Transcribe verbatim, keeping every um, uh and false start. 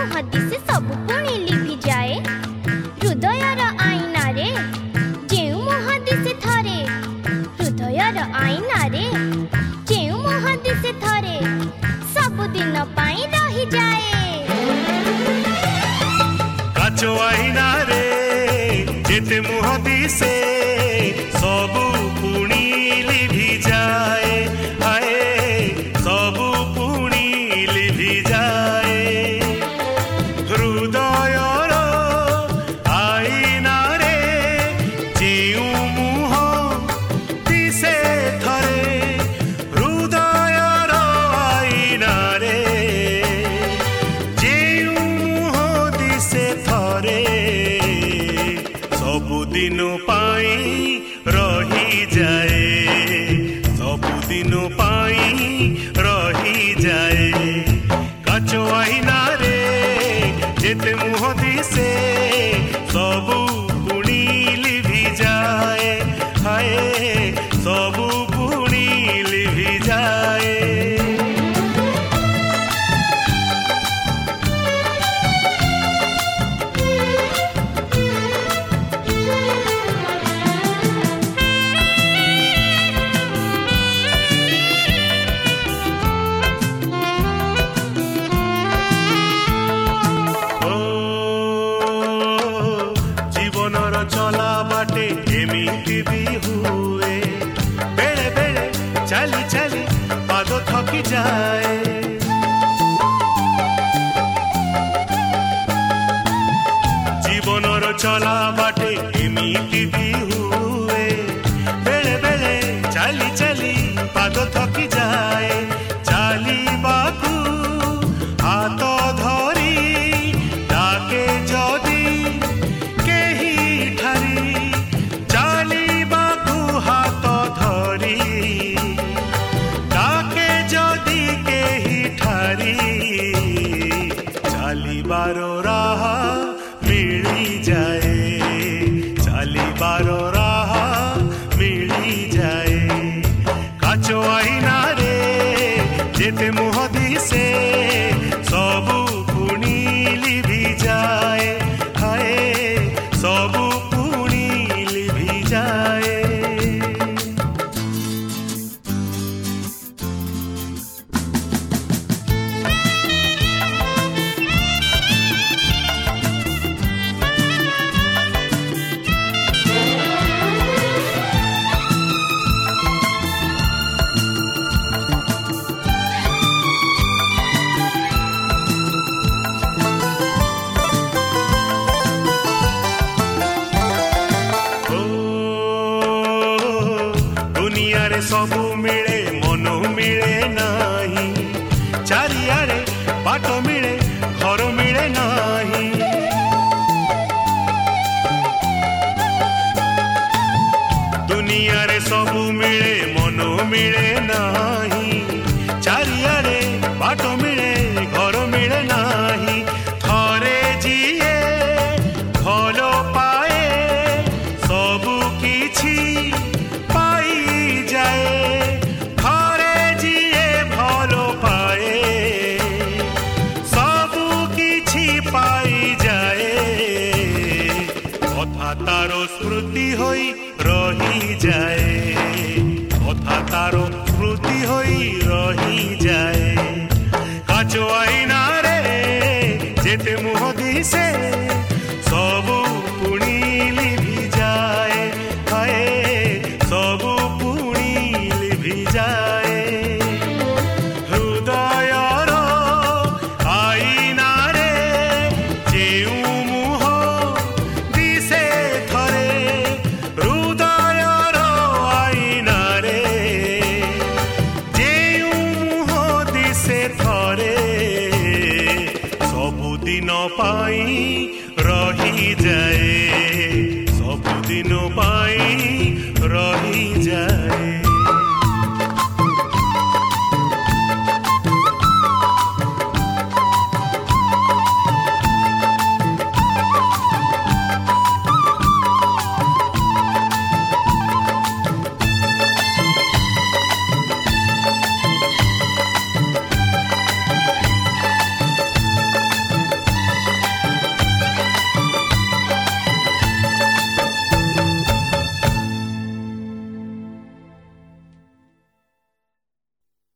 मुह दिसे सब पुणी लिभि जाए हृदयर आईना रे जेउ मुह दिसे थरे हृदयर आईना रे जेउ मुह दिसे थरे सब दिन पाई रही जाए काचो आईना रे जेते मुह दिसे सब पुणी लिभि जाए हाय सब पुणी लिभि जाए हृदयर आईना रे जेउ मुह दिसे थरे हृदयर आईना रे जेउ मुह दिसे थरे सबुदिन पाई रही जाए सबुदिन पाई रही जाए काचो आईना रे जेते मुह दिसे सबु पुणी लिभि जाए हाय सबु पुणी लिभि जाए चला बाटे एमिति भी हुए बेले बेले चली चली पाद थकी जाए जीवनर चला बाटे एमिति भी हुए बेले बेले चली चली पाद थकी जाए चली बाकू हाथ धरी डाके जदी चालीबारो राह मिली जाए चालीबारो राह मिली जाए काचो आईना रे जेते मुह दिसे सबु पुणी लिभि जाए हाय सबु पुणी लिभि जाए दुनिया रे सबु मिले मन मिले नाही चारियारे बाट मिले घर मिले नाही दुनिया रे सबु मिले मन मिले नाही चारियारे बाट मिले घर मिले नाही थरे जिए भलो पाए सबु किछि तारो स्मृति होई रही जाए कथा तारो स्मृति होई रही जाए काचो आईना रे जेते मुह दिसे सबु पुणी लिभि जाए हाय सबु पुणी लिभि जाए हृदयर आईना रे जेउ मुह दिसे थरे हृदयर आईना रे जेउ मुह दिसे थरे सबुदिन पाई रही जाए सबुदिन पाई रही जाए।